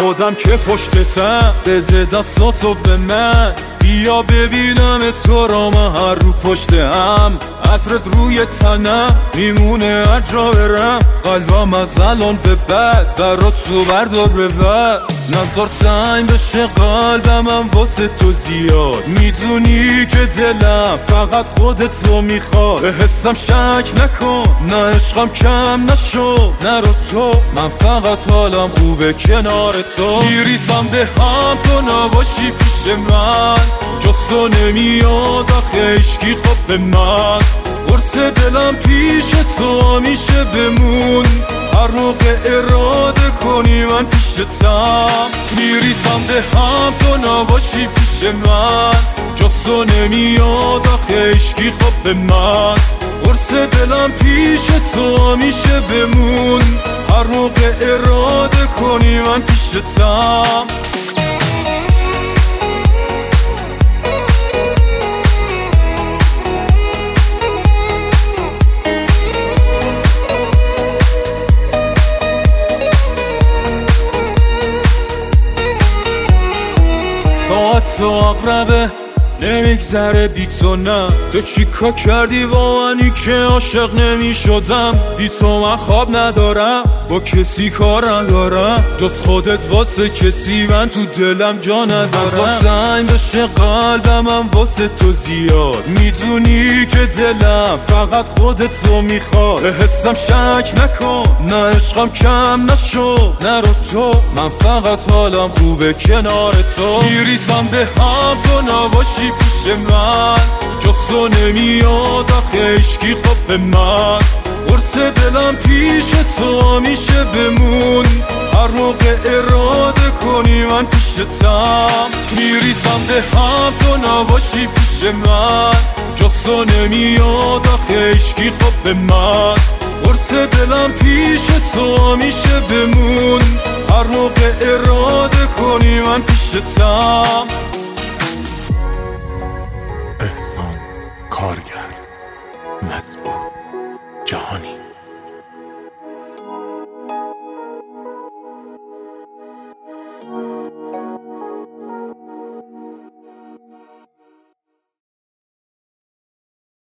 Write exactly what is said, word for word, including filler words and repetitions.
خودم که پشتتم، بده دستاتو به من، بیا ببینم تو را من هر رو پشت هم. عطرت روی تنم میمونه هر جا برم، قلبم از الان به بعد برات تو بردار ببر. نظر تنگ بشه قلبم هم واسه تو زیاد، میدونی که دلم فقط خودتو میخواد. به حسم شک نکن، نه عشقم کم نشو، نرو تو، من فقط حالم خوبه کنار تو. میریزم به هم تو نباشی پیش من، جز تو نمیاد آخه عشقی خوب به من. قرص دلم پیش تو همیشه بمون، هر موقع اراده کنی من پیشتم. میریزم به هم تو نباشی پیش من، جز تو نمیاد آخه عشقی خوب به من. قرص دلم پیش تو همیشه بمون، هر موقع اراده کنی من پیشتم. ساعت تو اقربه نمیگذره بی تو، نه تو چیکار کردی با منی که عاشق نمی شدم. بی تو من خواب ندارم، با کسی کار ندارم، جز خودت واسه کسی من تو دلم جا ندارم. تنگ بشه قلبم هم واسه تو زیاد، میدونی که دلم فقط خودت رو میخواد. به حسم شک نکن، نه عشقم کم نشو، نرو تو، من فقط حالم خوبه کنار تو. میریزم به هم تو نباشی پیش من، جز تو نمیاد آخه عشقی خوب به من. قرص دلم پیش تو همیشه بمون، هر موقع اراده کنی من پیشتم. میریزم به هم تو نباشی پیش من، جز تو نمیاد آخه عشقی خوب به من. قرص دلم پیش تو همیشه بمون، هر موقع اراده کنی من پیشتم. احسان کارگر، مسعود جهانی.